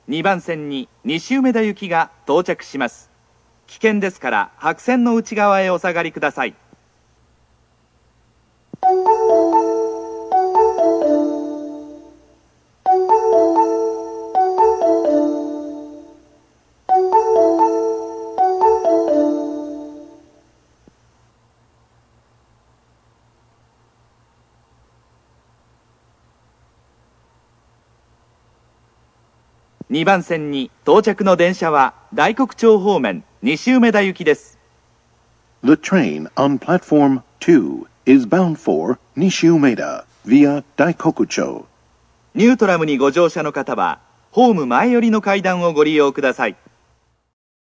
2番線に西梅田行きが到着します。危険ですから白線の内側へお下がりください。2番線に到着の電車は大黒町方面西梅田行きです。 The train on platform 2 is bound for Nishi-Umeda via Daikokucho. ニュートラムにご乗車の方はホーム前寄りの階段をご利用ください。